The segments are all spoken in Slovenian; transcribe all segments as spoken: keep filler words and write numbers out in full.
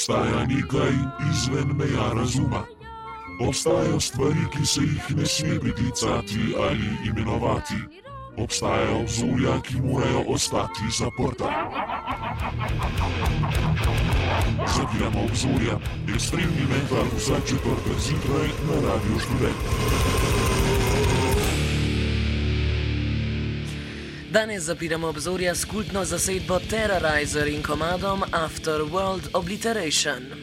obstaja nekaj izven meja razuma. Obstajajo stvari, ki se jih ne sme priklicati ali imenovati. Obstajajo obzorja, ki morajo ostati zaprta. Zapiramo obzorja, ekstremni metal za četrtek zjutraj na Radiu Študent. Danes zapiramo obzorja s kultno zasedbo Terrorizer in komadom Afterworld Obliteration.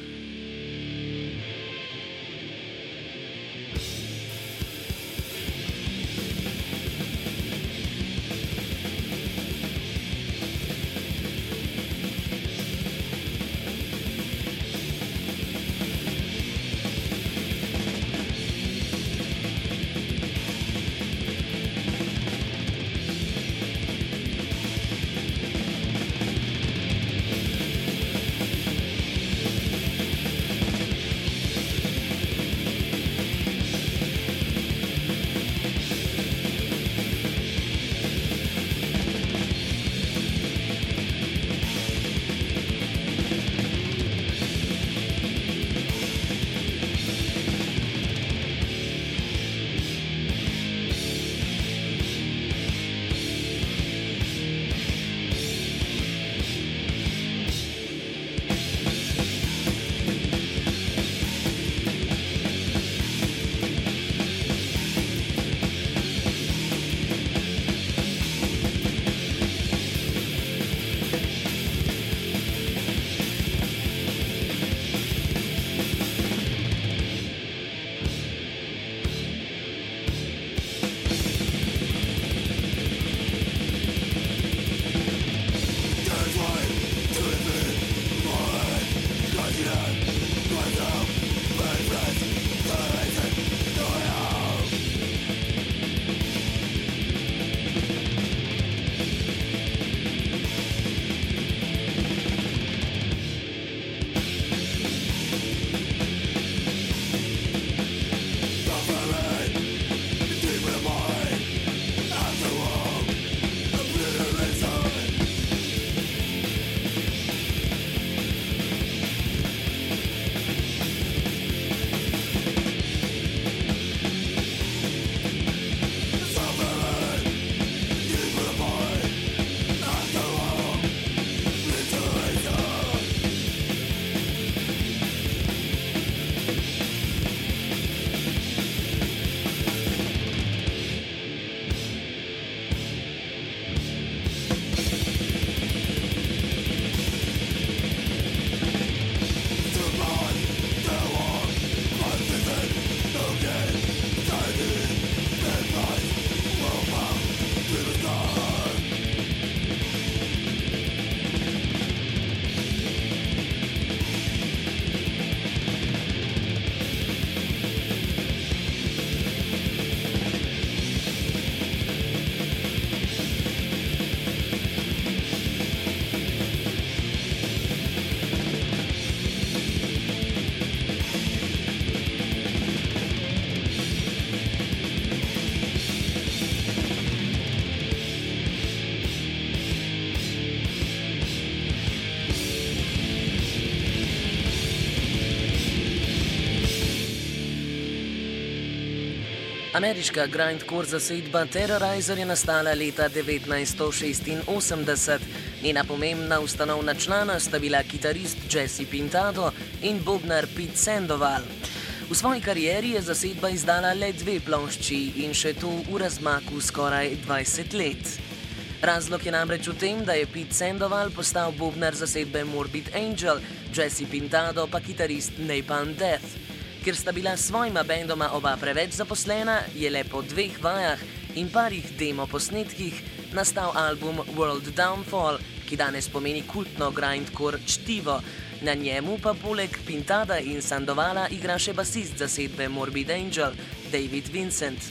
Ameriška grindcore zasedba Terrorizer je nastala leta devetnajststo šestinosemdeset. Njena pomembna ustanovna člana sta bila kitarist Jesse Pintado in bobnar Pete Sandoval. V svoji karieri je zasedba izdala le dve plošči in še to v razmaku skoraj dvajset let. Razlog je namreč v tem, da je Pete Sandoval postal bobnar zasedbe Morbid Angel, Jesse Pintado pa kitarist Napalm Death. Ker sta bila s svojima bendoma oba preveč zaposlena, je le po dveh vajah in parih demo posnetkih nastal album World Downfall, ki danes pomeni kultno grindcore čtivo. Na njemu pa poleg Pintada in Sandovala igra še basist zasedbe Morbid Angel, David Vincent.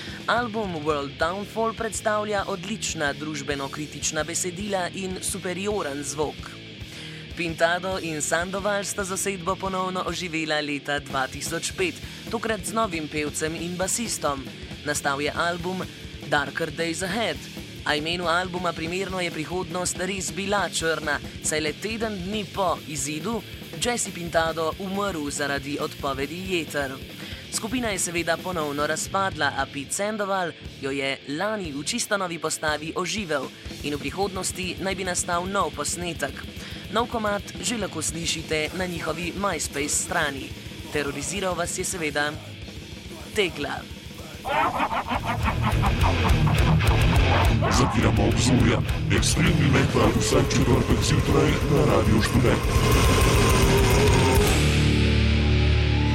Album World Downfall predstavlja odlična družbeno-kritična besedila in superioren zvok. Pintado in Sandoval sta zasedbo ponovno oživela leta dva tisoč pet, tokrat z novim pevcem in basistom. Nastal je album Darker Days Ahead, a imenu albuma primerno je prihodnost res bila črna, saj le teden dni po izidu Jesse Pintado umrl zaradi odpovedi jeter. Skupina je seveda ponovno razpadla, a Pete Sandoval jo je lani v čisto novi postavi oživel in v prihodnosti naj bi nastal nov posnetek. Nov komad že lahko slišite na njihovi MySpace strani. Teroriziral vas je seveda Tekla. Zapiramo obzorja, ekstremni metal vsak četrtek zjutraj na Radiu Študent.